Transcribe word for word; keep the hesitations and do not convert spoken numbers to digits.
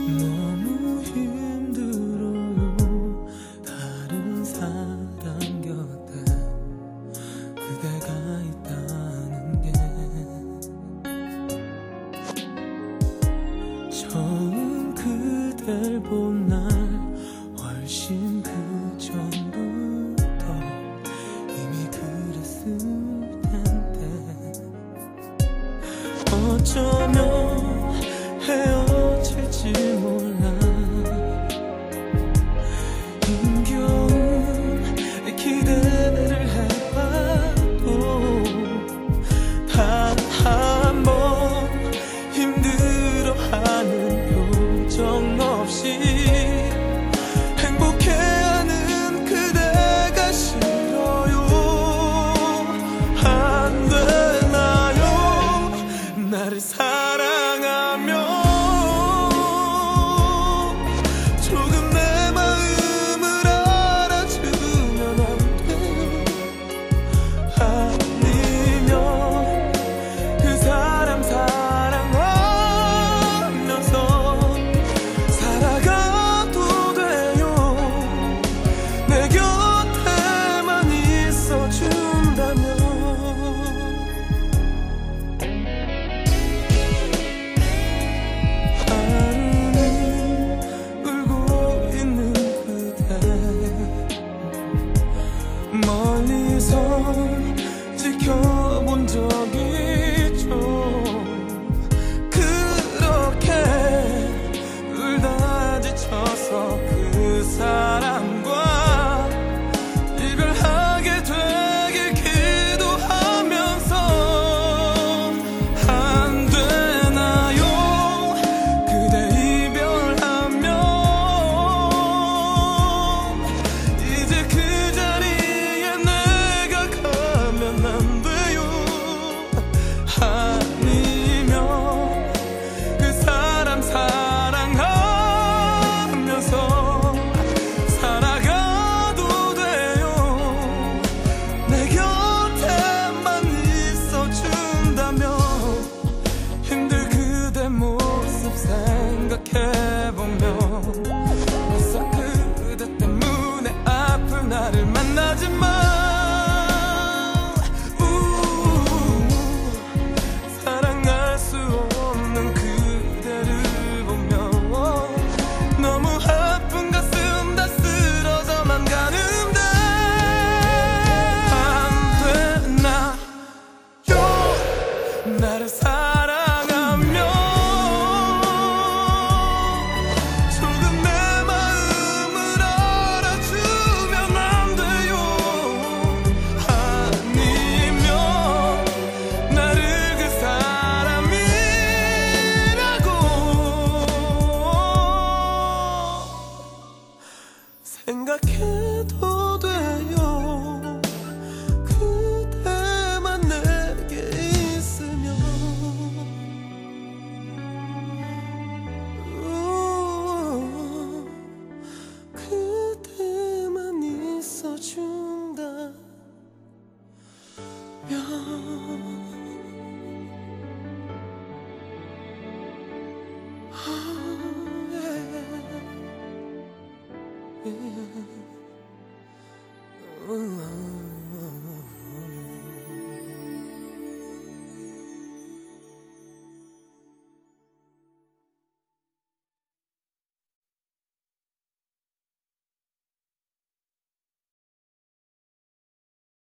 너무 힘들어요. 다른 사람 곁에 그대가 있다는 게. 처음 그댈 본 날 훨씬 그 전부터 이미 그랬을 텐데 어쩌면 헤어질지 몰라. 힘겨운 기대를 해봐도 단 한 번 힘들어하는 표정 없이 행복해하는 그대가 싫어요. 안 되나요? 나를 사랑하면 조금 내 마음을 알아주면 안 돼요? 아니면 그 사람 사랑하면서 살아가도 돼요? 내 곁에만 있어준다면. 하루는 울고 있는 그대 멀리서 지켜본 적 있죠. 그렇게 울다 지쳐서 그 사람과 이별하게 되길 기도하면서 안 되나요? 그대 이별하면 이제 그 자리에 내가 가면 안 돼요? 아니면 그 사람 사랑하면서 살아가도 돼요? 내 곁에만 있어준다면. 힘들 그대 모습 생각해보면 벌써 그대 때문에 아픈 나를 만나지만 사랑할 수 없는 그대를 보면 너무 아픈 가슴 다 쓰러져만 가는데 안 되나요? 나를 사랑하면 조금 내 마음을 알아주면 안 돼요? 아니면 나를 그 사람이라고 생각해도 돼요? 그대만 내게 있으면. 우, 그대만 있어준다면. 아, 예. 예. 음.